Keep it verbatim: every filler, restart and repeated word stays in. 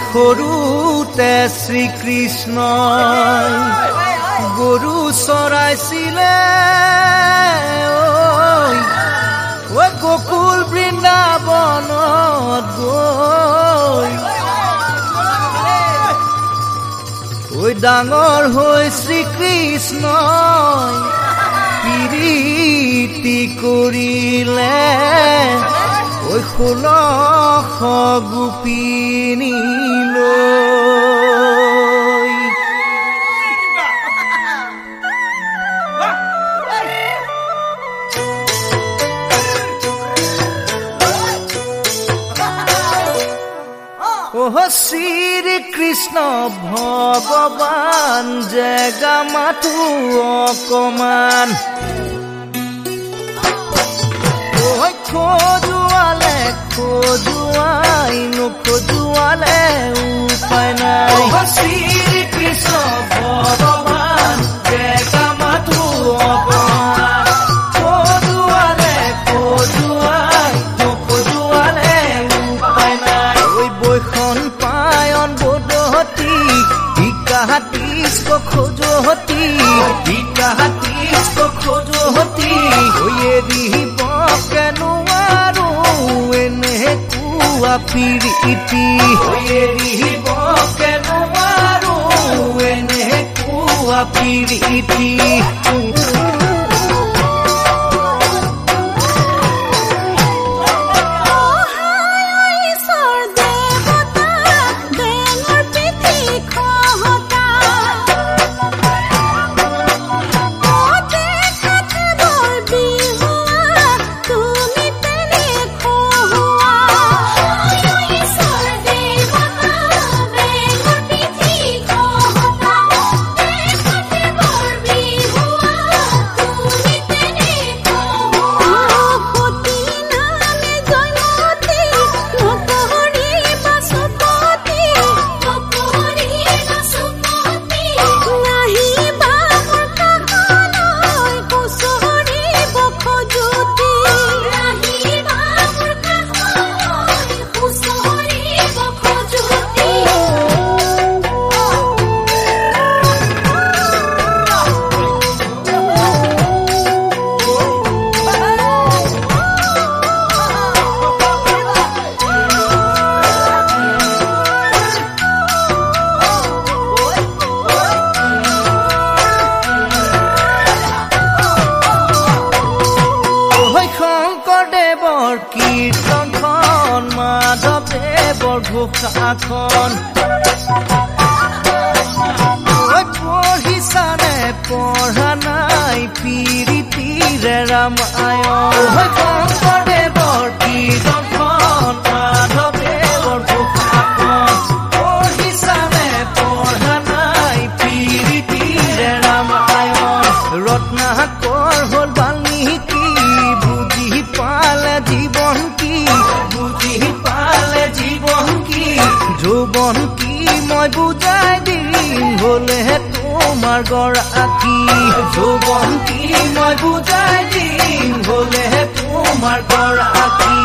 সৰুতে শ্ৰীকৃষ্ণই গৰু চৰাইছিলে ঐ গোকুল বৃন্দাবনত গৈ ঐ ডাঙৰ হৈ শ্ৰীকৃষ্ণই প্ৰীতি কৰিলে ঐ ষোল্লশ গোপিনীলৈ অহ শ্ৰীকৃষ্ণ ভগৱান জেগা মাথো অকমান খোজুৱালে খোজুৱাই নোখোজুৱালে উপায় নাই শ্ৰীকৃষ্ণ ভগৱান জেগা মাথো অকমান খোজুৱালে খোজুৱাই নোখোজুৱালে উপায় নাই ঐ বৈখন পায়ন বদহতি ইকাহাতিস খোজহতি ইকাহাতিস খোজহতি ঐ এৰিব কেনুৱাৰো এনেকুৱা প্ৰীতি এৰিব কেনুৱাৰো এনেকুৱা প্ৰীতি কীৰ্তনখন মাধৱদেৱৰ ঘোষাখন পঢ়িছানে পঢ়া নাই প্ৰীতিৰে ৰামায়ণ শংকৰদেৱৰ কীৰ্তনখন মাধৱদেৱৰ ঘোষাখন পঢ়িছানে পঢ়া নাই প্ৰীতিৰে ৰামায়ণ ৰত্নাকৰ হ'ল বাল্মীকি বুজি পালে জীৱন কি বুজি পালে জীৱন কি যৌৱন কি মই বুজাই দিম হলে তোমাৰ গৰাকী যৌৱন কি মই বুজাই দিম হলে তোমাৰ গৰাকী